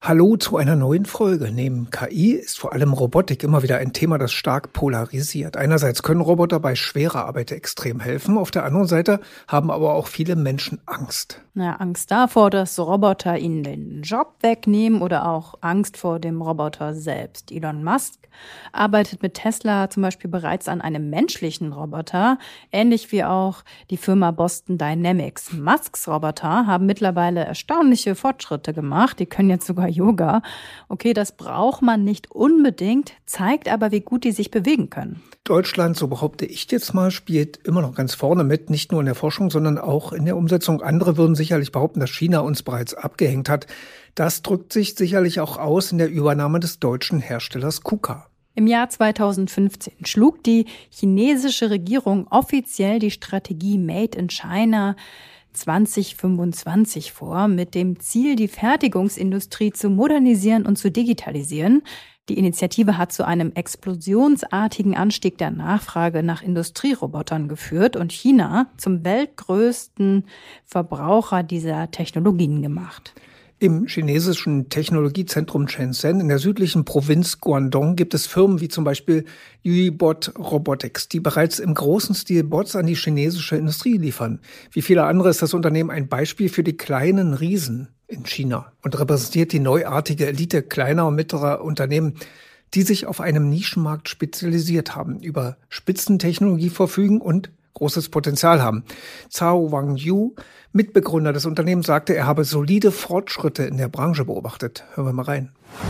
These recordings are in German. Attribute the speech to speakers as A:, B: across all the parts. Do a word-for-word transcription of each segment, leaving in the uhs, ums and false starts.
A: Hallo zu einer neuen Folge. Neben K I ist vor allem Robotik immer wieder ein Thema, das stark polarisiert. Einerseits können Roboter bei schwerer Arbeit extrem helfen, auf der anderen Seite haben aber auch viele Menschen Angst.
B: Na, Angst davor, dass Roboter ihnen den Job wegnehmen oder auch Angst vor dem Roboter selbst. Elon Musk arbeitet mit Tesla zum Beispiel bereits an einem menschlichen Roboter, ähnlich wie auch die Firma Boston Dynamics. Musks Roboter haben mittlerweile erstaunliche Fortschritte gemacht. Die können jetzt sogar Yoga. Okay, das braucht man nicht unbedingt, zeigt aber, wie gut die sich bewegen können.
A: Deutschland, so behaupte ich jetzt mal, spielt immer noch ganz vorne mit, nicht nur in der Forschung, sondern auch in der Umsetzung. Andere würden sicherlich behaupten, dass China uns bereits abgehängt hat. Das drückt sich sicherlich auch aus in der Übernahme des deutschen Herstellers KUKA.
B: Im Jahr zweitausendfünfzehn schlug die chinesische Regierung offiziell die Strategie Made in China zwanzig fünfundzwanzig vor, mit dem Ziel, die Fertigungsindustrie zu modernisieren und zu digitalisieren. Die Initiative hat zu einem explosionsartigen Anstieg der Nachfrage nach Industrierobotern geführt und China zum weltgrößten Verbraucher dieser Technologien gemacht.
A: Im chinesischen Technologiezentrum Shenzhen in der südlichen Provinz Guangdong gibt es Firmen wie zum Beispiel Yuibot Robotics, die bereits im großen Stil Bots an die chinesische Industrie liefern. Wie viele andere ist das Unternehmen ein Beispiel für die kleinen Riesen in China und repräsentiert die neuartige Elite kleiner und mittlerer Unternehmen, die sich auf einem Nischenmarkt spezialisiert haben, über Spitzentechnologie verfügen und großes Potenzial haben. Zhao Wangyu, Mitbegründer des Unternehmens, sagte, er habe solide Fortschritte in der Branche beobachtet. Hören wir mal rein.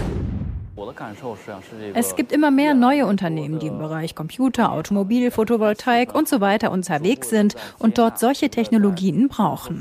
B: Es gibt immer mehr neue Unternehmen, die im Bereich Computer, Automobil, Photovoltaik und so weiter unterwegs sind und dort solche Technologien brauchen.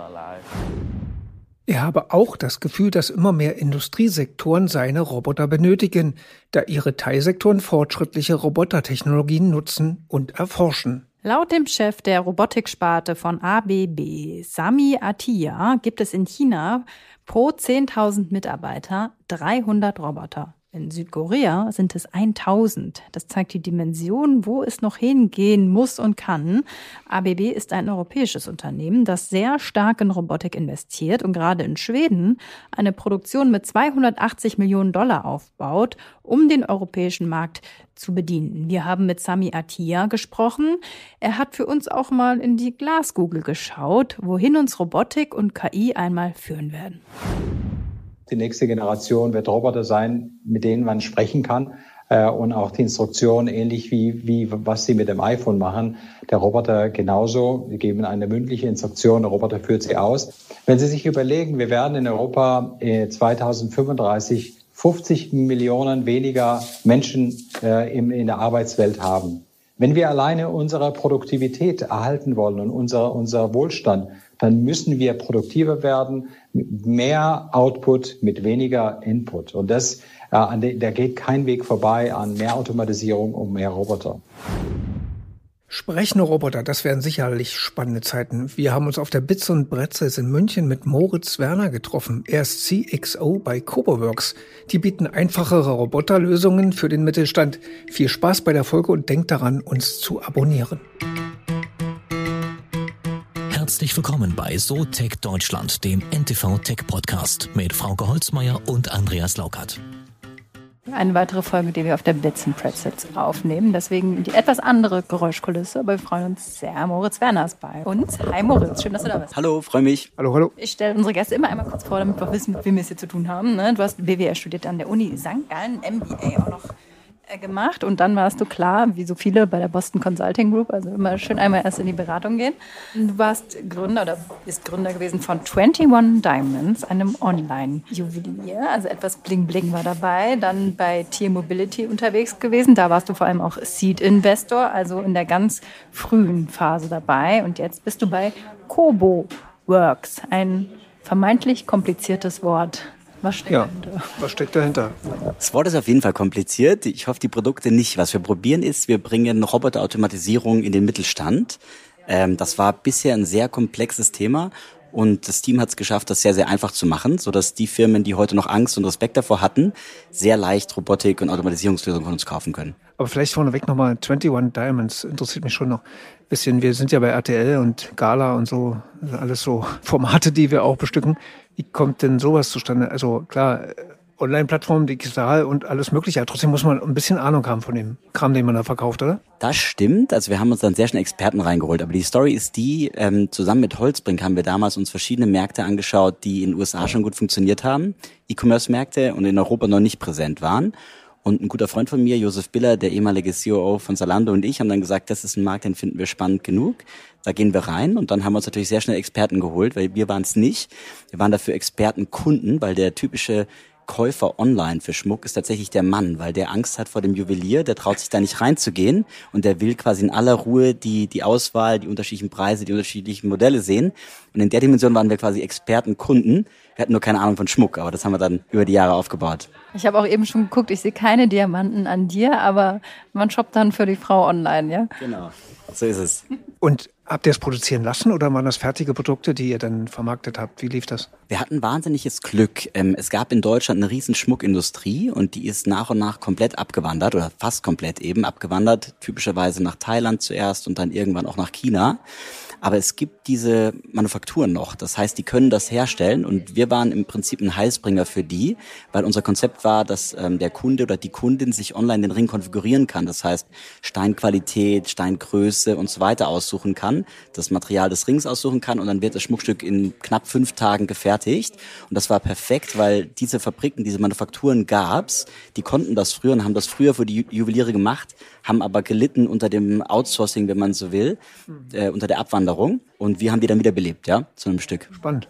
A: Er habe auch das Gefühl, dass immer mehr Industriesektoren seine Roboter benötigen, da ihre Teilsektoren fortschrittliche Robotertechnologien nutzen und erforschen.
B: Laut dem Chef der Robotiksparte von A B B, Sami Atiya, gibt es in China pro zehntausend Mitarbeiter dreihundert Roboter. In Südkorea sind es tausend. Das zeigt die Dimension, wo es noch hingehen muss und kann. A B B ist ein europäisches Unternehmen, das sehr stark in Robotik investiert und gerade in Schweden eine Produktion mit zweihundertachtzig Millionen Dollar aufbaut, um den europäischen Markt zu bedienen. Wir haben mit Sami Atiya gesprochen. Er hat für uns auch mal in die Glaskugel geschaut, wohin uns Robotik und K I einmal führen werden.
C: Die nächste Generation wird Roboter sein, mit denen man sprechen kann äh, und auch die Instruktion ähnlich wie wie was sie mit dem iPhone machen. Der Roboter genauso. Wir geben eine mündliche Instruktion, der Roboter führt sie aus. Wenn Sie sich überlegen, wir werden in Europa äh, zweitausendfünfunddreißig fünfzig Millionen weniger Menschen äh, im, in der Arbeitswelt haben. Wenn wir alleine unsere Produktivität erhalten wollen und unser, unser Wohlstand, dann müssen wir produktiver werden, mit mehr Output, mit weniger Input. Und das, äh, an de, da geht kein Weg vorbei an mehr Automatisierung und mehr Roboter.
A: Sprechende Roboter, das wären sicherlich spannende Zeiten. Wir haben uns auf der Bits und Bretzels in München mit Moritz Werner getroffen. Er ist C X O bei Coboworks. Die bieten einfachere Roboterlösungen für den Mittelstand. Viel Spaß bei der Folge und denkt daran, uns zu abonnieren.
D: Herzlich willkommen bei SoTech Deutschland, dem N T V Tech Podcast mit Frauke Holzmeier und Andreas Laukert.
B: Eine weitere Folge, die wir auf der Bits and Pretzels aufnehmen. Deswegen die etwas andere Geräuschkulisse. Aber wir freuen uns sehr. Moritz Werner ist bei uns. Hi Moritz, schön, dass du da bist.
E: Hallo, freue mich.
A: Hallo, hallo.
B: Ich stelle unsere Gäste immer einmal kurz vor, damit wir wissen, mit wem wir es hier zu tun haben. Du hast B W L studiert an der Uni Sankt Gallen, M B A auch noch gemacht und dann warst du klar, wie so viele bei der Boston Consulting Group, also immer schön einmal erst in die Beratung gehen. Du warst Gründer oder bist Gründer gewesen von einundzwanzig Diamonds, einem Online-Juwelier, also etwas Bling-Bling war dabei. Dann bei Tier Mobility unterwegs gewesen, da warst du vor allem auch Seed-Investor, also in der ganz frühen Phase dabei und jetzt bist du bei Coboworks, ein vermeintlich kompliziertes Wort. Was steckt
A: ja,
B: dahinter?
A: Was steckt dahinter?
E: Das Wort ist auf jeden Fall kompliziert. Ich hoffe, die Produkte nicht. Was wir probieren ist, wir bringen Roboterautomatisierung in den Mittelstand. Ähm, das war bisher ein sehr komplexes Thema und das Team hat es geschafft, das sehr, sehr einfach zu machen, sodass die Firmen, die heute noch Angst und Respekt davor hatten, sehr leicht Robotik- und Automatisierungslösungen von uns kaufen können.
A: Aber vielleicht vorneweg nochmal, einundzwanzig Diamonds interessiert mich schon noch ein bisschen. Wir sind ja bei R T L und Gala und so, alles so Formate, die wir auch bestücken. Wie kommt denn sowas zustande? Also klar, Online-Plattform, digital und alles Mögliche. Aber trotzdem muss man ein bisschen Ahnung haben von dem Kram, den man da verkauft, oder?
E: Das stimmt. Also wir haben uns dann sehr schnell Experten reingeholt. Aber die Story ist die, ähm, zusammen mit Holzbrink haben wir damals uns verschiedene Märkte angeschaut, die in den U S A schon gut funktioniert haben, E-Commerce-Märkte und in Europa noch nicht präsent waren. Und ein guter Freund von mir, Josef Biller, der ehemalige C O O von Zalando, und ich haben dann gesagt, das ist ein Markt, den finden wir spannend genug. Da gehen wir rein und dann haben wir uns natürlich sehr schnell Experten geholt, weil wir waren es nicht. Wir waren dafür Expertenkunden, weil der typische Käufer online für Schmuck ist tatsächlich der Mann, weil der Angst hat vor dem Juwelier, der traut sich da nicht reinzugehen und der will quasi in aller Ruhe die die Auswahl, die unterschiedlichen Preise, die unterschiedlichen Modelle sehen. Und in der Dimension waren wir quasi Expertenkunden. Wir hatten nur keine Ahnung von Schmuck, aber das haben wir dann über die Jahre aufgebaut.
B: Ich habe auch eben schon geguckt, ich sehe keine Diamanten an dir, aber man shoppt dann für die Frau online, ja?
E: Genau, so ist es.
A: Und habt ihr es produzieren lassen oder waren das fertige Produkte, die ihr dann vermarktet habt? Wie lief das?
E: Wir hatten wahnsinniges Glück. Es gab in Deutschland eine riesen Schmuckindustrie und die ist nach und nach komplett abgewandert oder fast komplett eben abgewandert, typischerweise nach Thailand zuerst und dann irgendwann auch nach China. Aber es gibt diese Manufakturen noch. Das heißt, die können das herstellen und wir waren im Prinzip ein Heilsbringer für die, weil unser Konzept war, dass ähm, der Kunde oder die Kundin sich online den Ring konfigurieren kann. Das heißt, Steinqualität, Steingröße und so weiter aussuchen kann, das Material des Rings aussuchen kann und dann wird das Schmuckstück in knapp fünf Tagen gefertigt. Und das war perfekt, weil diese Fabriken, diese Manufakturen gab's. Die konnten das früher und haben das früher für die Juweliere gemacht, haben aber gelitten unter dem Outsourcing, wenn man so will, äh, unter der Abwanderung. Und wir haben die dann wieder belebt, ja, zu einem Stück.
A: Spannend.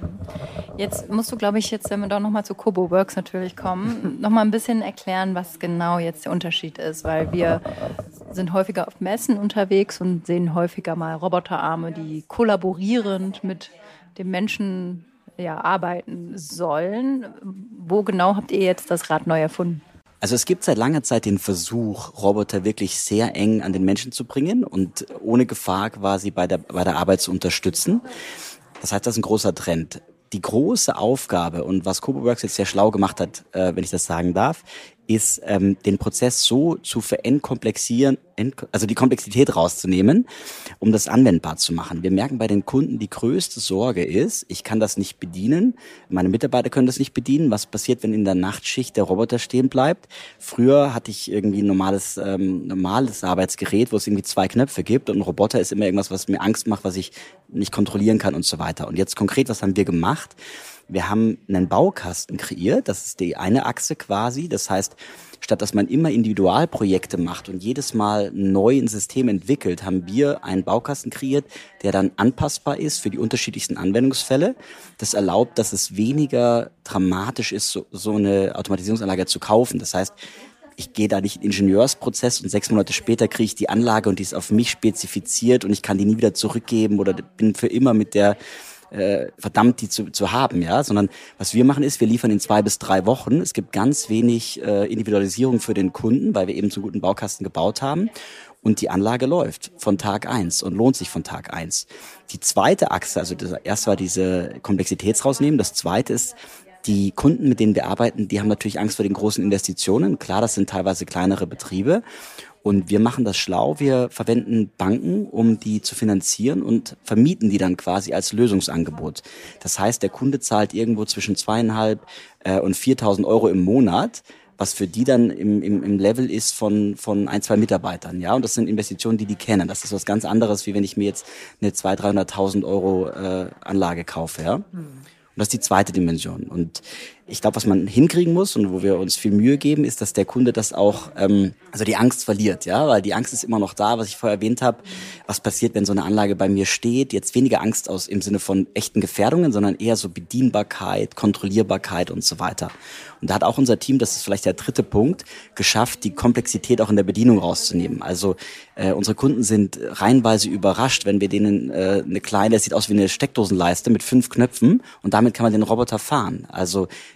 B: Jetzt musst du, glaube ich, jetzt, wenn wir doch nochmal zu Kobo Works natürlich kommen, nochmal ein bisschen erklären, was genau jetzt der Unterschied ist, weil wir sind häufiger auf Messen unterwegs und sehen häufiger mal Roboterarme, die kollaborierend mit dem Menschen ja, arbeiten sollen. Wo genau habt ihr jetzt das Rad neu erfunden?
E: Also es gibt seit langer Zeit den Versuch, Roboter wirklich sehr eng an den Menschen zu bringen und ohne Gefahr quasi bei der, bei der Arbeit zu unterstützen. Das heißt, das ist ein großer Trend. Die große Aufgabe und was Kobo Works jetzt sehr schlau gemacht hat, äh, wenn ich das sagen darf, ist, ähm, den Prozess so zu verentkomplexieren, ent, also die Komplexität rauszunehmen, um das anwendbar zu machen. Wir merken bei den Kunden, die größte Sorge ist, ich kann das nicht bedienen, meine Mitarbeiter können das nicht bedienen. Was passiert, wenn in der Nachtschicht der Roboter stehen bleibt? Früher hatte ich irgendwie ein normales, ähm, normales Arbeitsgerät, wo es irgendwie zwei Knöpfe gibt und ein Roboter ist immer irgendwas, was mir Angst macht, was ich nicht kontrollieren kann und so weiter. Und jetzt konkret, was haben wir gemacht? Wir haben einen Baukasten kreiert, das ist die eine Achse quasi. Das heißt, statt dass man immer Individualprojekte macht und jedes Mal neu ein System entwickelt, haben wir einen Baukasten kreiert, der dann anpassbar ist für die unterschiedlichsten Anwendungsfälle. Das erlaubt, dass es weniger dramatisch ist, so, so eine Automatisierungsanlage zu kaufen. Das heißt, ich gehe da nicht in den Ingenieursprozess und sechs Monate später kriege ich die Anlage und die ist auf mich spezifiziert und ich kann die nie wieder zurückgeben oder bin für immer mit der äh, verdammt, die zu, zu haben, ja, sondern was wir machen ist, wir liefern in zwei bis drei Wochen. Es gibt ganz wenig äh, Individualisierung für den Kunden, weil wir eben so einen guten Baukasten gebaut haben. Und die Anlage läuft von Tag eins und lohnt sich von Tag eins. Die zweite Achse, also das erste war diese Komplexitätsrausnehmen, das zweite ist, die Kunden, mit denen wir arbeiten, die haben natürlich Angst vor den großen Investitionen. Klar, das sind teilweise kleinere Betriebe. Und wir machen das schlau. Wir verwenden Banken, um die zu finanzieren und vermieten die dann quasi als Lösungsangebot. Das heißt, der Kunde zahlt irgendwo zwischen zweieinhalb äh, und viertausend Euro im Monat, was für die dann im, im, im Level ist von, von ein, zwei Mitarbeitern, ja. Und das sind Investitionen, die die kennen. Das ist was ganz anderes, wie wenn ich mir jetzt eine zweihunderttausend, dreihunderttausend Euro äh, Anlage kaufe, ja. Mhm. Und das ist die zweite Dimension. Und ich glaube, was man hinkriegen muss und wo wir uns viel Mühe geben, ist, dass der Kunde das auch, ähm, also die Angst verliert, ja, weil die Angst ist immer noch da, was ich vorher erwähnt habe. Was passiert, wenn so eine Anlage bei mir steht? Jetzt weniger Angst aus im Sinne von echten Gefährdungen, sondern eher so Bedienbarkeit, Kontrollierbarkeit und so weiter. Und da hat auch unser Team, das ist vielleicht der dritte Punkt, geschafft, die Komplexität auch in der Bedienung rauszunehmen. Also äh, unsere Kunden sind reihenweise überrascht, wenn wir denen äh, eine kleine, das sieht aus wie eine Steckdosenleiste mit fünf Knöpfen und damit kann man den Roboter fahren. Also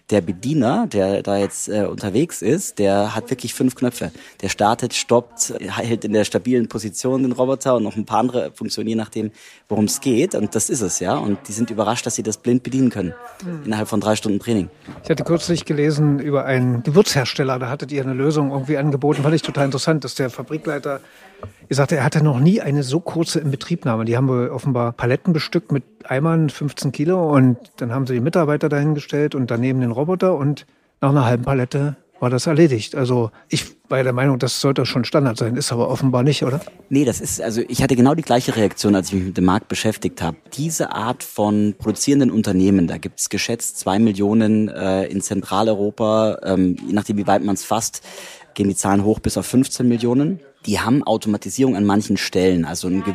E: der Bediener, der da jetzt äh, unterwegs ist, der hat wirklich fünf Knöpfe. Der startet, stoppt, hält in der stabilen Position den Roboter und noch ein paar andere Funktionen, je nachdem, worum es geht. Und das ist es, ja. Und die sind überrascht, dass sie das blind bedienen können. Mhm. Innerhalb von drei Stunden Training.
A: Ich hatte kürzlich gelesen über einen Gewürzhersteller, da hattet ihr eine Lösung irgendwie angeboten, fand ich total interessant, dass der Fabrikleiter gesagt hat, er hatte noch nie eine so kurze Inbetriebnahme. Die haben wohl offenbar Paletten bestückt mit Eimern, fünfzehn Kilo, und dann haben sie die Mitarbeiter dahingestellt und daneben den Roboter, und nach einer halben Palette war das erledigt. Also ich war der Meinung, das sollte schon Standard sein, ist aber offenbar nicht, oder?
E: Nee, das ist, also ich hatte genau die gleiche Reaktion, als ich mich mit dem Markt beschäftigt habe. Diese Art von produzierenden Unternehmen, da gibt es geschätzt zwei Millionen äh, in Zentraleuropa, ähm, je nachdem wie weit man es fasst, gehen die Zahlen hoch bis auf fünfzehn Millionen. Die haben Automatisierung an manchen Stellen. Also ein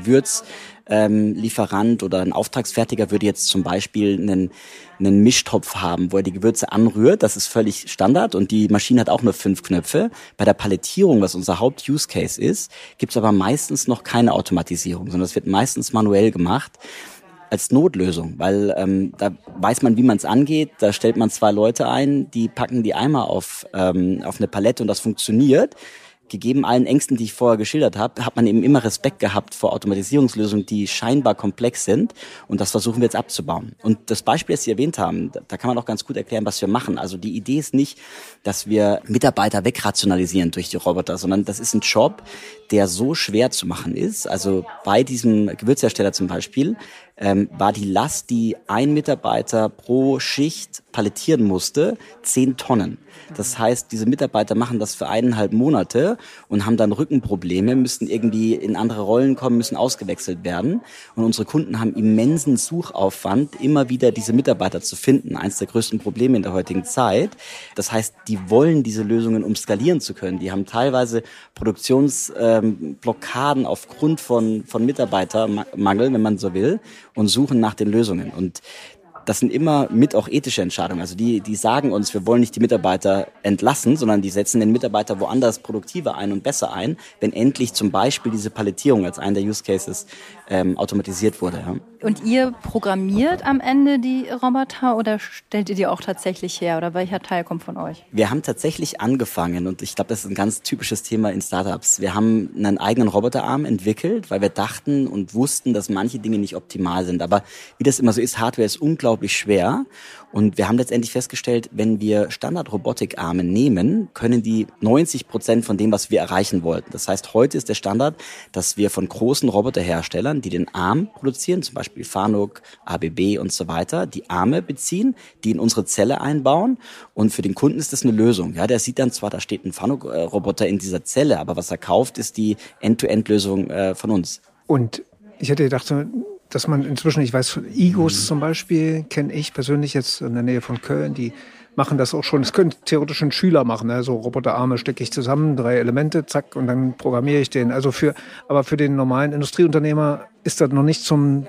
E: Gewürzlieferant ähm, oder ein Auftragsfertiger würde jetzt zum Beispiel einen, einen Mischtopf haben, wo er die Gewürze anrührt. Das ist völlig Standard und die Maschine hat auch nur fünf Knöpfe. Bei der Palettierung, was unser Haupt-Use-Case ist, gibt es aber meistens noch keine Automatisierung, sondern es wird meistens manuell gemacht. Als Notlösung, weil ähm, da weiß man, wie man es angeht. Da stellt man zwei Leute ein, die packen die Eimer auf, ähm, auf eine Palette und das funktioniert. Gegeben allen Ängsten, die ich vorher geschildert habe, hat man eben immer Respekt gehabt vor Automatisierungslösungen, die scheinbar komplex sind. Und das versuchen wir jetzt abzubauen. Und das Beispiel, das Sie erwähnt haben, da kann man auch ganz gut erklären, was wir machen. Also die Idee ist nicht, dass wir Mitarbeiter wegrationalisieren durch die Roboter, sondern das ist ein Job, der so schwer zu machen ist. Also bei diesem Gewürzhersteller zum Beispiel ähm, war die Last, die ein Mitarbeiter pro Schicht palettieren musste, zehn Tonnen. Das heißt, diese Mitarbeiter machen das für eineinhalb Monate und haben dann Rückenprobleme, müssen irgendwie in andere Rollen kommen, müssen ausgewechselt werden. Und unsere Kunden haben immensen Suchaufwand, immer wieder diese Mitarbeiter zu finden. Eines der größten Probleme in der heutigen Zeit. Das heißt, die wollen diese Lösungen, um skalieren zu können. Die haben teilweise Produktionsblockaden ähm, aufgrund von, von Mitarbeitermangel, wenn man so will, und suchen nach den Lösungen. Und das sind immer mit auch ethische Entscheidungen. Also die, die sagen uns, wir wollen nicht die Mitarbeiter entlassen, sondern die setzen den Mitarbeiter woanders produktiver ein und besser ein, wenn endlich zum Beispiel diese Palettierung als einer der Use Cases ähm, automatisiert wurde. Ja.
B: Und ihr programmiert am Ende die Roboter oder stellt ihr die auch tatsächlich her? Oder welcher Teil kommt von euch?
E: Wir haben tatsächlich angefangen und ich glaube, das ist ein ganz typisches Thema in Startups. Wir haben einen eigenen Roboterarm entwickelt, weil wir dachten und wussten, dass manche Dinge nicht optimal sind. Aber wie das immer so ist, Hardware ist unglaublich schwer. Und wir haben letztendlich festgestellt, wenn wir Standard-Robotikarme nehmen, können die neunzig Prozent von dem, was wir erreichen wollten. Das heißt, heute ist der Standard, dass wir von großen Roboterherstellern, die den Arm produzieren, zum Beispiel Fanuc, A B B und so weiter, die Arme beziehen, die in unsere Zelle einbauen. Und für den Kunden ist das eine Lösung. Ja, der sieht dann zwar, da steht ein Fanuc-Roboter in dieser Zelle, aber was er kauft, ist die End-to-End-Lösung äh, von uns.
A: Und ich hätte gedacht, so dass man inzwischen, ich weiß, Igos zum Beispiel, kenne ich persönlich jetzt in der Nähe von Köln, die machen das auch schon. Das könnte theoretisch ein Schüler machen, ne? So Roboterarme stecke ich zusammen, drei Elemente, zack, und dann programmiere ich den. Also für, aber für den normalen Industrieunternehmer ist das noch nicht zum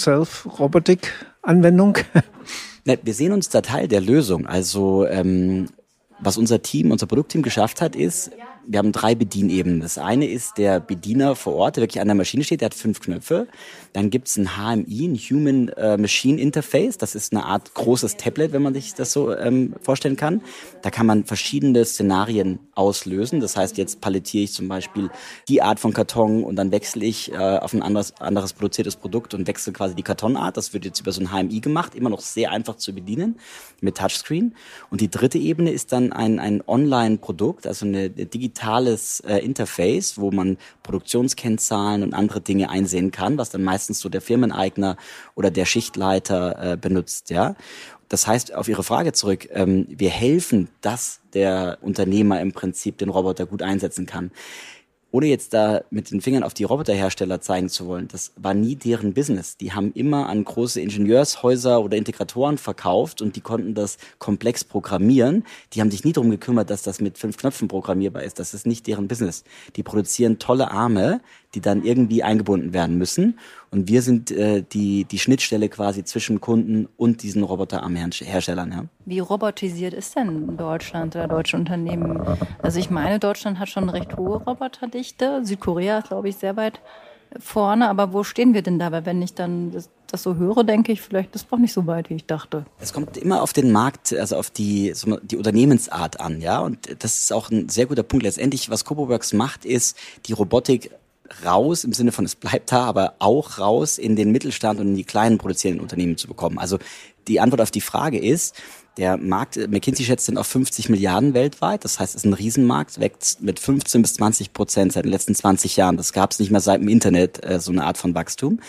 A: Do-it-yourself-Robotik-Anwendung.
E: Ne, wir sehen uns da Teil der Lösung. Also ähm, was unser Team, unser Produktteam geschafft hat, ist, wir haben drei Bedienebenen. Das eine ist der Bediener vor Ort, der wirklich an der Maschine steht, der hat fünf Knöpfe. Dann gibt's ein H M I, ein Human Machine Interface. Das ist eine Art großes Tablet, wenn man sich das so ähm, vorstellen kann. Da kann man verschiedene Szenarien auslösen. Das heißt, jetzt palettiere ich zum Beispiel die Art von Karton und dann wechsle ich äh, auf ein anderes, anderes produziertes Produkt und wechsle quasi die Kartonart. Das wird jetzt über so ein H M I gemacht, immer noch sehr einfach zu bedienen mit Touchscreen. Und die dritte Ebene ist dann ein, ein Online-Produkt, also eine, eine digitales äh, Interface, wo man Produktionskennzahlen und andere Dinge einsehen kann, was dann meistens so der Firmeneigner oder der Schichtleiter äh, benutzt, ja. Das heißt, auf Ihre Frage zurück, ähm, wir helfen, dass der Unternehmer im Prinzip den Roboter gut einsetzen kann. Ohne jetzt da mit den Fingern auf die Roboterhersteller zeigen zu wollen, das war nie deren Business. Die haben immer an große Ingenieurshäuser oder Integratoren verkauft und die konnten das komplex programmieren. Die haben sich nie darum gekümmert, dass das mit fünf Knöpfen programmierbar ist. Das ist nicht deren Business. Die produzieren tolle Arme, die dann irgendwie eingebunden werden müssen. Und wir sind äh, die die Schnittstelle quasi zwischen Kunden und diesen Roboterarmherstellern. Ja.
B: Wie robotisiert ist denn Deutschland oder deutsche Unternehmen? Also ich meine, Deutschland hat schon eine recht hohe Roboterdichte. Südkorea ist, glaube ich, sehr weit vorne, aber wo stehen wir denn da? Weil wenn ich dann das, das so höre, denke ich, vielleicht ist es doch nicht so weit, wie ich dachte.
E: Es kommt immer auf den Markt, also auf die, die Unternehmensart an, ja. Und das ist auch ein sehr guter Punkt. Letztendlich, was Coboworks macht, ist die Robotik raus, im Sinne von es bleibt da, aber auch raus in den Mittelstand und in die kleinen produzierenden Unternehmen zu bekommen. Also die Antwort auf die Frage ist, der Markt, McKinsey schätzt den auf fünfzig Milliarden weltweit. Das heißt, es ist ein Riesenmarkt, wächst mit fünfzehn bis zwanzig Prozent seit den letzten zwanzig Jahren. Das gab es nicht mehr seit dem Internet, äh, so eine Art von Wachstum.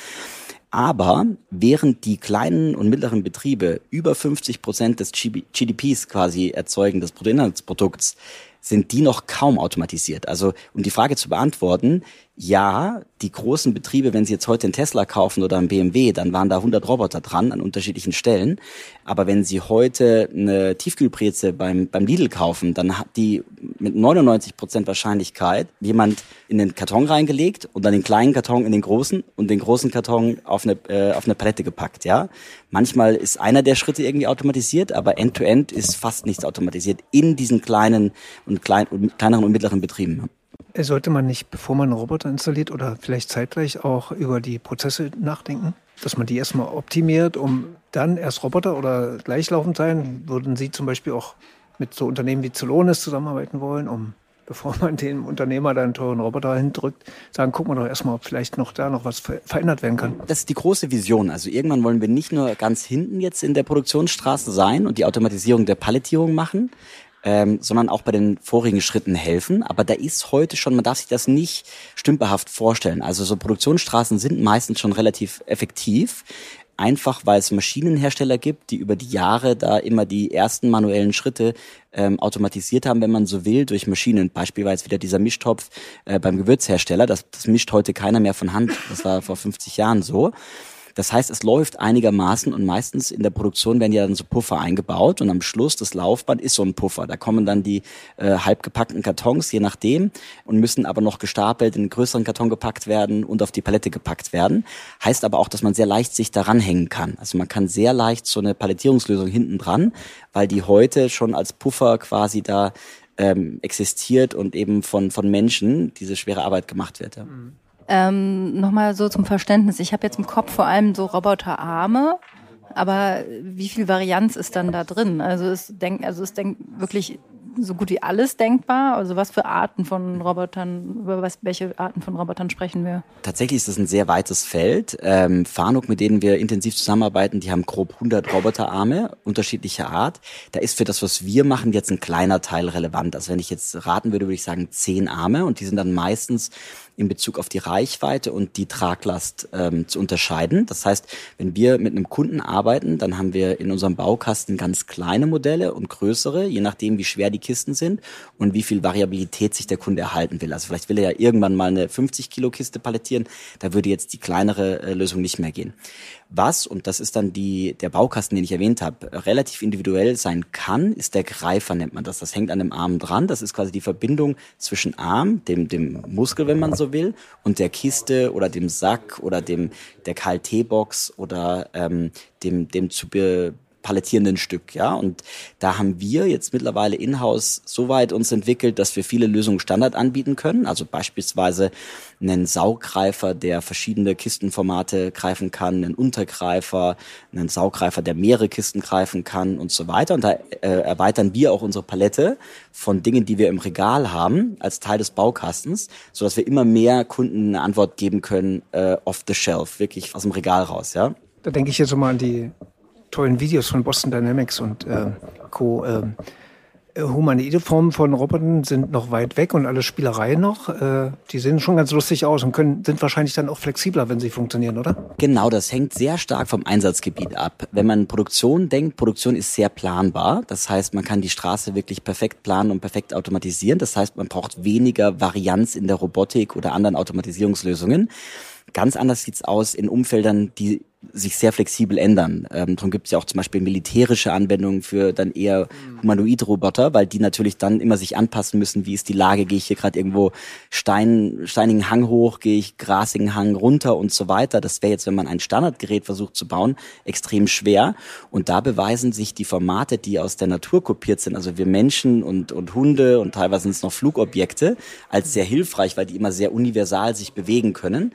E: Aber während die kleinen und mittleren Betriebe über fünfzig Prozent des G D Ps quasi erzeugen, des Bruttoinlandsprodukts, sind die noch kaum automatisiert. Also, um die Frage zu beantworten, ja, die großen Betriebe, wenn sie jetzt heute einen Tesla kaufen oder einen B M W, dann waren da hundert Roboter dran an unterschiedlichen Stellen. Aber wenn sie heute eine Tiefkühlbreze beim, beim Lidl kaufen, dann hat die mit neunundneunzig Prozent Wahrscheinlichkeit jemand in den Karton reingelegt und dann den kleinen Karton in den großen und den großen Karton auf eine, äh, auf eine Palette gepackt, ja. Manchmal ist einer der Schritte irgendwie automatisiert, aber End-to-End ist fast nichts automatisiert in diesen kleinen und, klein, und kleineren und mittleren Betrieben.
A: Sollte man nicht, bevor man einen Roboter installiert oder vielleicht zeitgleich auch über die Prozesse nachdenken, dass man die erstmal optimiert, um dann erst Roboter oder gleichlaufend sein? Würden Sie zum Beispiel auch mit so Unternehmen wie Celonis zusammenarbeiten wollen, um, bevor man dem Unternehmer da einen teuren Roboter hindrückt, sagen, gucken wir doch erstmal, ob vielleicht noch da noch was verändert werden kann?
E: Das ist die große Vision. Also irgendwann wollen wir nicht nur ganz hinten jetzt in der Produktionsstraße sein und die Automatisierung der Palettierung machen, Ähm, sondern auch bei den vorigen Schritten helfen. Aber da ist heute schon, man darf sich das nicht stümperhaft vorstellen. Also so Produktionsstraßen sind meistens schon relativ effektiv. Einfach, weil es Maschinenhersteller gibt, die über die Jahre da immer die ersten manuellen Schritte ähm, automatisiert haben, wenn man so will, durch Maschinen. Beispielsweise wieder dieser Mischtopf äh, beim Gewürzhersteller. Das, das mischt heute keiner mehr von Hand. Das war vor fünfzig Jahren so. Das heißt, es läuft einigermaßen und meistens in der Produktion werden ja dann so Puffer eingebaut und am Schluss das Laufband ist so ein Puffer. Da kommen dann die äh, halb gepackten Kartons, je nachdem, und müssen aber noch gestapelt in einen größeren Karton gepackt werden und auf die Palette gepackt werden. Heißt aber auch, dass man sehr leicht sich daran hängen kann. Also man kann sehr leicht so eine Palettierungslösung hinten dran, weil die heute schon als Puffer quasi da ähm, existiert und eben von von Menschen diese schwere Arbeit gemacht wird. Ja. Mhm.
B: Ähm, nochmal so zum Verständnis. Ich habe jetzt im Kopf vor allem so Roboterarme, aber wie viel Varianz ist dann da drin? Also ist denk, also ist denk wirklich so gut wie alles denkbar? Also was für Arten von Robotern, über was, welche Arten von Robotern sprechen wir?
E: Tatsächlich ist das ein sehr weites Feld. Ähm, Fanuc, mit denen wir intensiv zusammenarbeiten, die haben grob hundert Roboterarme unterschiedlicher Art. Da ist für das, was wir machen, jetzt ein kleiner Teil relevant. Also wenn ich jetzt raten würde, würde ich sagen zehn Arme und die sind dann meistens in Bezug auf die Reichweite und die Traglast ähm, zu unterscheiden. Das heißt, wenn wir mit einem Kunden arbeiten, dann haben wir in unserem Baukasten ganz kleine Modelle und größere, je nachdem, wie schwer die Kisten sind und wie viel Variabilität sich der Kunde erhalten will. Also vielleicht will er ja irgendwann mal eine fünfzig Kilo Kiste palettieren, da würde jetzt die kleinere äh, Lösung nicht mehr gehen. Was, und das ist dann die der Baukasten, den ich erwähnt habe, relativ individuell sein kann, ist der Greifer, nennt man das. Das hängt an dem Arm dran. Das ist quasi die Verbindung zwischen Arm, dem dem Muskel, wenn man so will, und der Kiste oder dem Sack oder dem der K L T-Box oder ähm, dem dem zu be palettierenden Stück, ja, und da haben wir jetzt mittlerweile in-house so weit uns entwickelt, dass wir viele Lösungen Standard anbieten können, also beispielsweise einen Sauggreifer, der verschiedene Kistenformate greifen kann, einen Untergreifer, einen Sauggreifer, der mehrere Kisten greifen kann und so weiter, und da äh, erweitern wir auch unsere Palette von Dingen, die wir im Regal haben, als Teil des Baukastens, sodass wir immer mehr Kunden eine Antwort geben können, äh, off the shelf, wirklich aus dem Regal raus, ja.
A: Da denke ich jetzt mal an die tollen Videos von Boston Dynamics und äh, Co. Äh, humanoide Formen von Robotern sind noch weit weg und alle Spielereien noch. Äh, die sehen schon ganz lustig aus und können, sind wahrscheinlich dann auch flexibler, wenn sie funktionieren, oder?
E: Genau, das hängt sehr stark vom Einsatzgebiet ab. Wenn man Produktion denkt, Produktion ist sehr planbar. Das heißt, man kann die Straße wirklich perfekt planen und perfekt automatisieren. Das heißt, man braucht weniger Varianz in der Robotik oder anderen Automatisierungslösungen. Ganz anders sieht's aus in Umfeldern, die sich sehr flexibel ändern. Ähm, darum gibt's ja auch zum Beispiel militärische Anwendungen für dann eher Humanoid-Roboter, weil die natürlich dann immer sich anpassen müssen. Wie ist die Lage? Gehe ich hier gerade irgendwo Stein, steinigen Hang hoch? Gehe ich grasigen Hang runter und so weiter? Das wäre jetzt, wenn man ein Standardgerät versucht zu bauen, extrem schwer. Und da beweisen sich die Formate, die aus der Natur kopiert sind, also wir Menschen und, und Hunde und teilweise sind es noch Flugobjekte, als sehr hilfreich, weil die immer sehr universal sich bewegen können.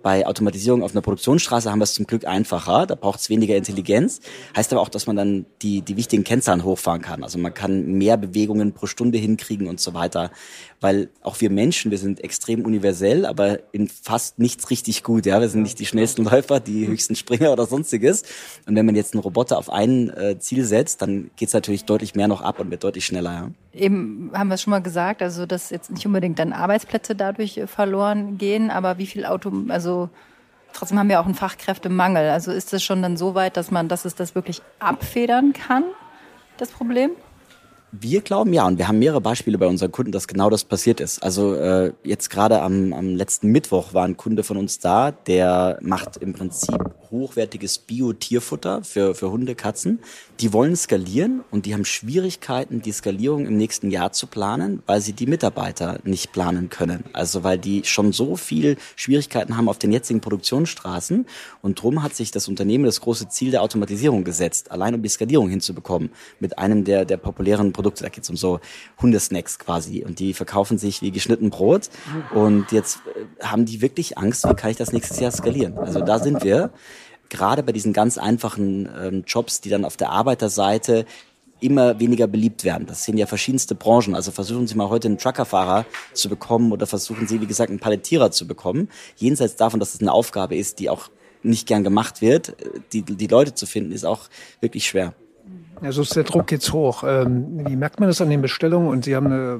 E: Bei Automatisierung auf einer Produktionsstraße haben wir es zum Glück einfacher. Da braucht es weniger Intelligenz. Heißt aber auch, dass man dann die, die wichtigen Kennzahlen hochfahren kann. Also man kann mehr Bewegungen pro Stunde hinkriegen und so weiter. Weil auch wir Menschen, wir sind extrem universell, aber in fast nichts richtig gut. Ja, wir sind nicht die schnellsten Läufer, die höchsten Springer oder sonstiges. Und wenn man jetzt einen Roboter auf ein äh, Ziel setzt, dann geht es natürlich deutlich mehr noch ab und wird deutlich schneller. Ja.
B: Eben haben wir es schon mal gesagt, also dass jetzt nicht unbedingt dann Arbeitsplätze dadurch äh, verloren gehen, aber wie viel Auto, also trotzdem haben wir auch einen Fachkräftemangel. Also ist es schon dann so weit, dass man, dass es das wirklich abfedern kann, das Problem?
E: Wir glauben ja, und wir haben mehrere Beispiele bei unseren Kunden, dass genau das passiert ist. Also äh, jetzt gerade am, am letzten Mittwoch war ein Kunde von uns da, der macht im Prinzip hochwertiges Bio-Tierfutter für, für Hunde, Katzen. Die wollen skalieren und die haben Schwierigkeiten, die Skalierung im nächsten Jahr zu planen, weil sie die Mitarbeiter nicht planen können. Also weil die schon so viel Schwierigkeiten haben auf den jetzigen Produktionsstraßen. Und drum hat sich das Unternehmen das große Ziel der Automatisierung gesetzt, allein um die Skalierung hinzubekommen mit einem der, der populären Produkte. Da geht es um so Hundesnacks quasi. Und die verkaufen sich wie geschnitten Brot. Und jetzt haben die wirklich Angst, wie kann ich das nächstes Jahr skalieren? Also da sind wir. Gerade bei diesen ganz einfachen ähm, Jobs, die dann auf der Arbeiterseite immer weniger beliebt werden. Das sind ja verschiedenste Branchen. Also versuchen Sie mal heute einen Truckerfahrer zu bekommen oder versuchen Sie, wie gesagt, einen Palettierer zu bekommen. Jenseits davon, dass es eine Aufgabe ist, die auch nicht gern gemacht wird, die, die Leute zu finden, ist auch wirklich schwer.
A: Also ist der Druck jetzt hoch. Ähm, wie merkt man das an den Bestellungen? Und Sie haben eine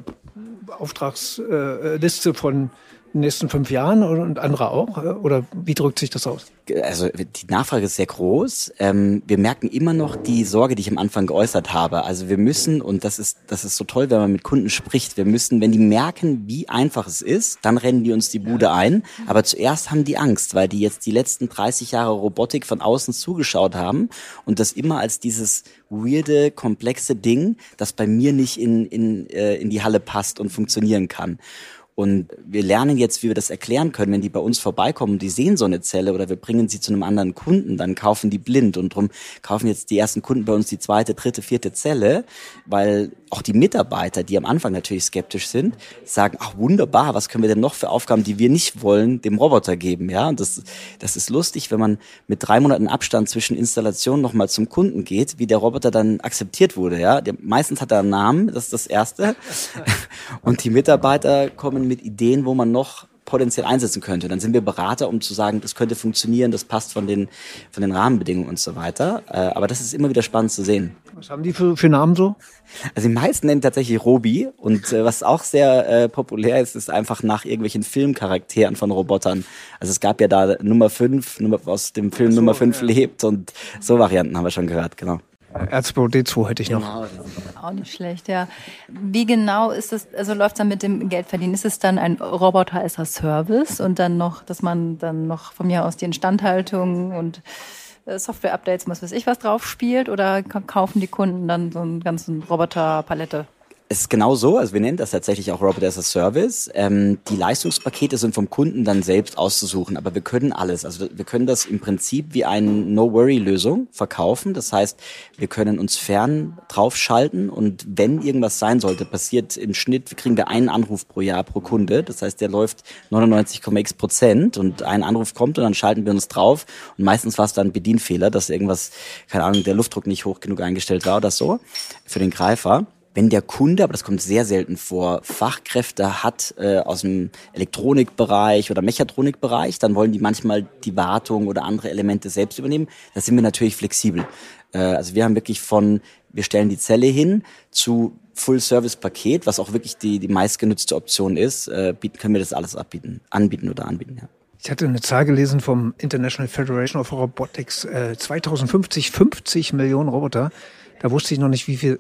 A: Auftragsliste von den nächsten fünf Jahren und andere auch? Oder wie drückt sich das aus?
E: Also die Nachfrage ist sehr groß. Ähm, wir merken immer noch die Sorge, die ich am Anfang geäußert habe. Also wir müssen, und das ist das ist so toll, wenn man mit Kunden spricht, wir müssen, wenn die merken, wie einfach es ist, dann rennen die uns die Bude ein. Aber zuerst haben die Angst, weil die jetzt die letzten dreißig Jahre Robotik von außen zugeschaut haben und das immer als dieses weirde, komplexe Ding, das bei mir nicht in in äh, in die Halle passt und funktionieren kann. Und wir lernen jetzt, wie wir das erklären können, wenn die bei uns vorbeikommen und die sehen so eine Zelle oder wir bringen sie zu einem anderen Kunden, dann kaufen die blind und drum kaufen jetzt die ersten Kunden bei uns die zweite, dritte, vierte Zelle, weil auch die Mitarbeiter, die am Anfang natürlich skeptisch sind, sagen, ach wunderbar, was können wir denn noch für Aufgaben, die wir nicht wollen, dem Roboter geben, ja? Und das, das ist lustig, wenn man mit drei Monaten Abstand zwischen Installationen nochmal zum Kunden geht, wie der Roboter dann akzeptiert wurde, ja? Der, meistens hat er einen Namen, das ist das Erste. Und die Mitarbeiter kommen mit Ideen, wo man noch potenziell einsetzen könnte. Dann sind wir Berater, um zu sagen, das könnte funktionieren, das passt von den von den Rahmenbedingungen und so weiter. Äh, aber das ist immer wieder spannend zu sehen.
A: Was haben die für, für Namen so?
E: Also die meisten nennen tatsächlich Robi und äh, was auch sehr äh, populär ist, ist einfach nach irgendwelchen Filmcharakteren von Robotern. Also es gab ja da Nummer fünf, Nummer, aus dem Film so, Nummer fünf ja. lebt und so Varianten haben wir schon gehört, genau.
A: R zwei D zwei hätte ich noch.
B: Genau. Auch nicht schlecht, ja. Wie genau ist es, also läuft es dann mit dem Geldverdienen? Ist es dann ein Roboter als Service und dann noch, dass man dann noch von mir aus die Instandhaltung und Software-Updates, was weiß ich, was drauf spielt, oder kaufen die Kunden dann so einen ganzen Roboter-Palette?
E: Es ist genau so, also wir nennen das tatsächlich auch Robot as a Service. Ähm, die Leistungspakete sind vom Kunden dann selbst auszusuchen, aber wir können alles. Also wir können das im Prinzip wie eine No-Worry-Lösung verkaufen. Das heißt, wir können uns fern draufschalten und wenn irgendwas sein sollte, passiert im Schnitt, kriegen wir einen Anruf pro Jahr pro Kunde. Das heißt, der läuft neunundneunzig Komma x Prozent und ein Anruf kommt und dann schalten wir uns drauf und meistens war es dann ein Bedienfehler, dass irgendwas, keine Ahnung, der Luftdruck nicht hoch genug eingestellt war oder so für den Greifer. Wenn der Kunde, aber das kommt sehr selten vor, Fachkräfte hat äh, aus dem Elektronikbereich oder Mechatronikbereich, dann wollen die manchmal die Wartung oder andere Elemente selbst übernehmen. Da sind wir natürlich flexibel. Äh, also wir haben wirklich von, wir stellen die Zelle hin, zu Full-Service-Paket, was auch wirklich die, die meistgenutzte Option ist, äh, bieten, können wir das alles abbieten, anbieten oder anbieten, ja.
A: Ich hatte eine Zahl gelesen vom International Federation of Robotics, äh, zweitausendfünfzig fünfzig Millionen Roboter. Da wusste ich noch nicht, wie viel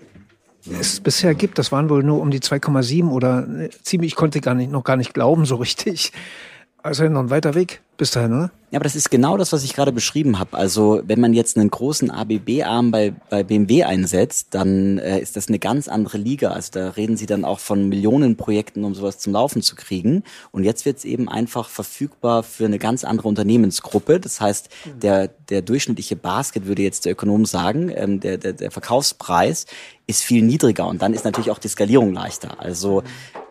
A: es bisher gibt. Das waren wohl nur um die zwei Komma sieben oder ziemlich, ich konnte gar nicht, noch gar nicht glauben so richtig. Also noch ein weiter Weg bis dahin, oder?
E: Ja, aber das ist genau das, was ich gerade beschrieben habe. Also wenn man jetzt einen großen A B B-Arm bei, bei B M W einsetzt, dann äh, ist das eine ganz andere Liga. Also da reden sie dann auch von Millionenprojekten, um sowas zum Laufen zu kriegen. Und jetzt wird es eben einfach verfügbar für eine ganz andere Unternehmensgruppe. Das heißt, der der durchschnittliche Basket, würde jetzt der Ökonom sagen, ähm, der, der der Verkaufspreis ist viel niedriger und dann ist natürlich auch die Skalierung leichter. Also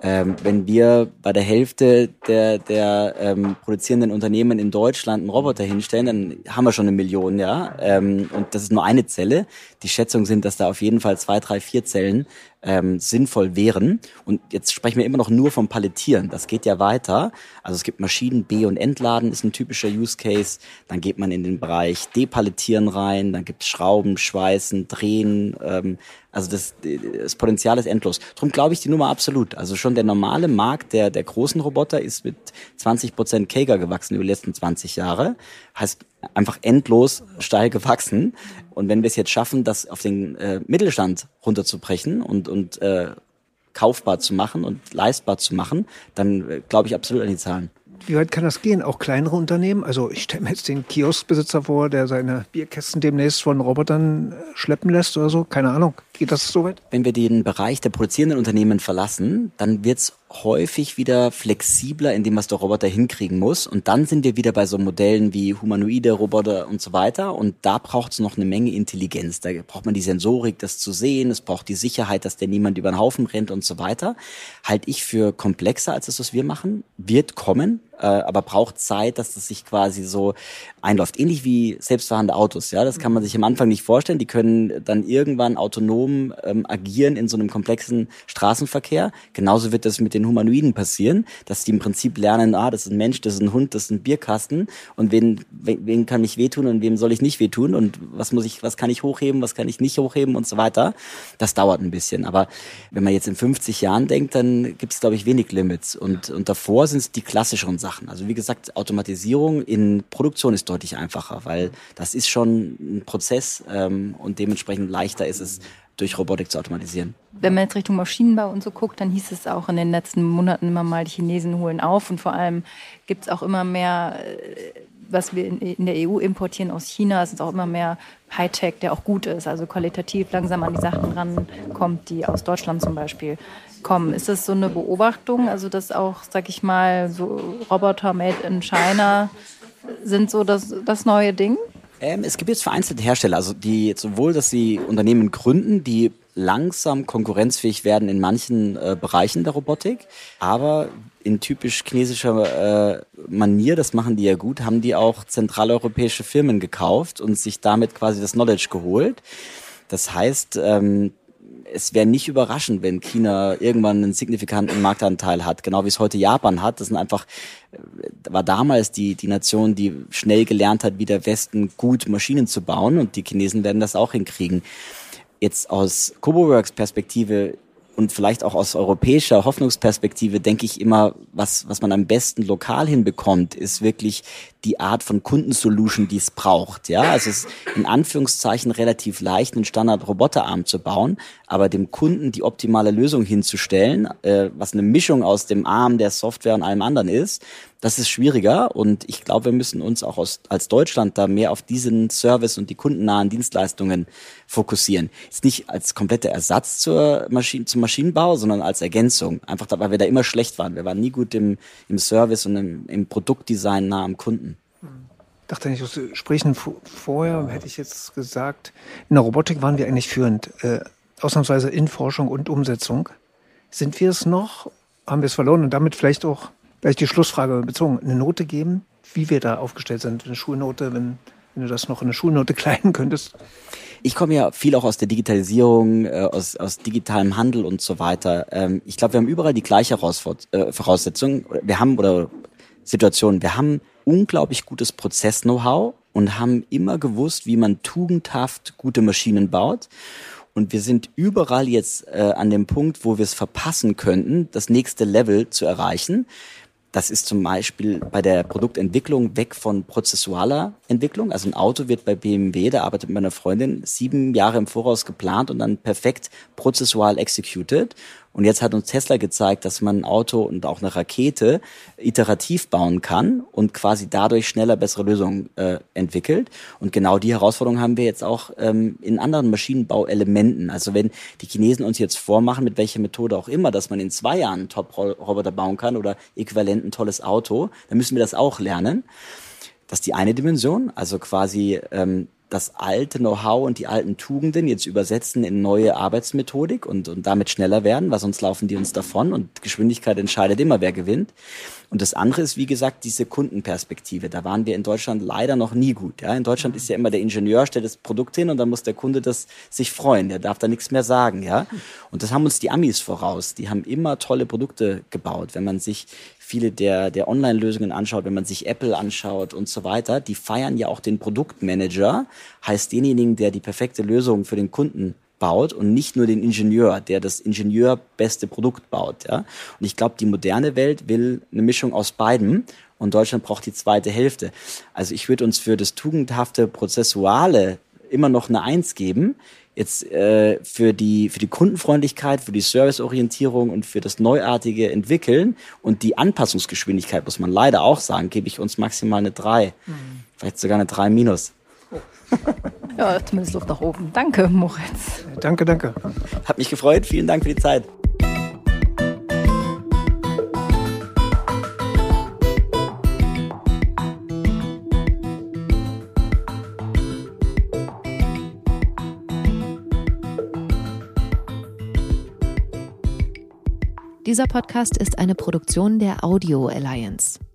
E: Ähm, wenn wir bei der Hälfte der, der ähm, produzierenden Unternehmen in Deutschland einen Roboter hinstellen, dann haben wir schon eine Million, ja. Ähm, und das ist nur eine Zelle. Die Schätzungen sind, dass da auf jeden Fall zwei, drei, vier Zellen ähm, sinnvoll wären. Und jetzt sprechen wir immer noch nur vom Palettieren. Das geht ja weiter. Also es gibt Maschinen, B- und Entladen ist ein typischer Use Case. Dann geht man in den Bereich Depalettieren rein. Dann gibt es Schrauben, Schweißen, Drehen. Ähm, also das, das Potenzial ist endlos. Drum glaube ich die Nummer absolut. Also schon der normale Markt der, der großen Roboter ist mit zwanzig Prozent C A G R gewachsen über die letzten zwanzig Jahre. Heißt einfach endlos steil gewachsen. Und wenn wir es jetzt schaffen, das auf den äh, Mittelstand runterzubrechen und, und äh, kaufbar zu machen und leistbar zu machen, dann äh, glaube ich absolut an die Zahlen.
A: Wie weit kann das gehen? Auch kleinere Unternehmen? Also ich stelle mir jetzt den Kioskbesitzer vor, der seine Bierkästen demnächst von Robotern schleppen lässt oder so. Keine Ahnung. Geht das so weit?
E: Wenn wir den Bereich der produzierenden Unternehmen verlassen, dann wird's häufig wieder flexibler in dem, was der Roboter hinkriegen muss. Und dann sind wir wieder bei so Modellen wie humanoide Roboter und so weiter. Und da braucht es noch eine Menge Intelligenz. Da braucht man die Sensorik, das zu sehen. Es braucht die Sicherheit, dass der niemand über den Haufen rennt und so weiter. Halte ich für komplexer als das, was wir machen. Wird kommen, äh, aber braucht Zeit, dass das sich quasi so einläuft. Ähnlich wie selbstfahrende Autos. Ja, das kann man sich am Anfang nicht vorstellen. Die können dann irgendwann autonom ähm, agieren in so einem komplexen Straßenverkehr. Genauso wird das mit den Humanoiden passieren, dass die im Prinzip lernen, ah, das ist ein Mensch, das ist ein Hund, das ist ein Bierkasten und wen, wen, wen kann mich wehtun und wem soll ich nicht wehtun und was muss ich, was kann ich hochheben, was kann ich nicht hochheben und so weiter. Das dauert ein bisschen, aber wenn man jetzt in fünfzig Jahren denkt, dann gibt es, glaube ich, wenig Limits und, und davor sind es die klassischeren Sachen. Also wie gesagt, Automatisierung in Produktion ist deutlich einfacher, weil das ist schon ein Prozess ähm, und dementsprechend leichter ist es, durch Robotik zu automatisieren.
B: Wenn man jetzt Richtung Maschinenbau und so guckt, dann hieß es auch in den letzten Monaten immer mal, die Chinesen holen auf und vor allem gibt es auch immer mehr, was wir in der E U importieren aus China, es ist auch immer mehr Hightech, der auch gut ist, also qualitativ langsam an die Sachen rankommt, die aus Deutschland zum Beispiel kommen. Ist das so eine Beobachtung, also dass auch, sag ich mal, so Roboter made in China sind so das, das neue Ding?
E: Ähm, es gibt jetzt vereinzelte Hersteller, also die sowohl, dass sie Unternehmen gründen, die langsam konkurrenzfähig werden in manchen äh, Bereichen der Robotik, aber in typisch chinesischer äh, Manier, das machen die ja gut, haben die auch zentraleuropäische Firmen gekauft und sich damit quasi das Knowledge geholt. Das heißt, ähm, es wäre nicht überraschend, wenn China irgendwann einen signifikanten Marktanteil hat, genau wie es heute Japan hat. Das sind einfach, war damals die, die Nation, die schnell gelernt hat, wie der Westen gut Maschinen zu bauen und die Chinesen werden das auch hinkriegen. Jetzt aus Coboworks Perspektive und vielleicht auch aus europäischer Hoffnungsperspektive denke ich immer, was, was man am besten lokal hinbekommt, ist wirklich die Art von Kundensolution, die es braucht. Ja, also es ist in Anführungszeichen relativ leicht, einen Standard-Roboterarm zu bauen, aber dem Kunden die optimale Lösung hinzustellen, äh, was eine Mischung aus dem Arm, der Software und allem anderen ist, das ist schwieriger und ich glaube, wir müssen uns auch aus, als Deutschland da mehr auf diesen Service und die kundennahen Dienstleistungen fokussieren. Ist nicht als kompletter Ersatz zur Maschine, zum Maschinenbau, sondern als Ergänzung. Einfach, weil wir da immer schlecht waren. Wir waren nie gut im, im Service und im, im Produktdesign nah am Kunden.
A: Ich dachte nicht, aus Gesprächen vorher hätte ich jetzt gesagt, in der Robotik waren wir eigentlich führend. Äh, ausnahmsweise in Forschung und Umsetzung. Sind wir es noch? Haben wir es verloren? Und damit vielleicht auch gleich die Schlussfrage bezogen. Eine Note geben, wie wir da aufgestellt sind. Eine Schulnote, wenn, wenn du das noch in eine Schulnote kleiden könntest.
E: Ich komme ja viel auch aus der Digitalisierung, äh, aus, aus digitalem Handel und so weiter. Ähm, ich glaube, wir haben überall die gleiche Voraussetzung. Wir haben, oder Situation, wir haben unglaublich gutes Prozess-Know-how und haben immer gewusst, wie man tugendhaft gute Maschinen baut. Und wir sind überall jetzt äh, an dem Punkt, wo wir es verpassen könnten, das nächste Level zu erreichen. Das ist zum Beispiel bei der Produktentwicklung weg von prozessualer Entwicklung. Also ein Auto wird bei B M W, da arbeitet meine Freundin, sieben Jahre im Voraus geplant und dann perfekt prozessual executed. Und jetzt hat uns Tesla gezeigt, dass man ein Auto und auch eine Rakete iterativ bauen kann und quasi dadurch schneller bessere Lösungen äh, entwickelt. Und genau die Herausforderung haben wir jetzt auch ähm, in anderen Maschinenbauelementen. Also wenn die Chinesen uns jetzt vormachen, mit welcher Methode auch immer, dass man in zwei Jahren einen Top-Roboter bauen kann oder äquivalent ein tolles Auto, dann müssen wir das auch lernen. Das ist die eine Dimension, also quasi ähm, das alte Know-how und die alten Tugenden jetzt übersetzen in neue Arbeitsmethodik und, und damit schneller werden, weil sonst laufen die uns davon und Geschwindigkeit entscheidet immer, wer gewinnt. Und das andere ist, wie gesagt, diese Kundenperspektive. Da waren wir in Deutschland leider noch nie gut. Ja? In Deutschland ist ja immer der Ingenieur, stellt das Produkt hin und dann muss der Kunde das sich freuen. Der darf da nichts mehr sagen. Ja? Und das haben uns die Amis voraus. Die haben immer tolle Produkte gebaut. Wenn man sich viele der, der Online-Lösungen anschaut, wenn man sich Apple anschaut und so weiter, die feiern ja auch den Produktmanager, heißt denjenigen, der die perfekte Lösung für den Kunden baut und nicht nur den Ingenieur, der das ingenieurbeste Produkt baut. Ja? Und ich glaube, die moderne Welt will eine Mischung aus beidem und Deutschland braucht die zweite Hälfte. Also ich würde uns für das tugendhafte, prozessuale immer noch eine Eins geben. Jetzt äh, für die für die Kundenfreundlichkeit, für die Serviceorientierung und für das neuartige Entwickeln und die Anpassungsgeschwindigkeit, muss man leider auch sagen, gebe ich uns maximal eine drei. Mhm. Vielleicht sogar eine drei minus.
B: Ja, zumindest Luft nach oben. Danke, Moritz.
A: Danke, danke.
E: Hat mich gefreut. Vielen Dank für die Zeit.
F: Dieser Podcast ist eine Produktion der Audio Alliance.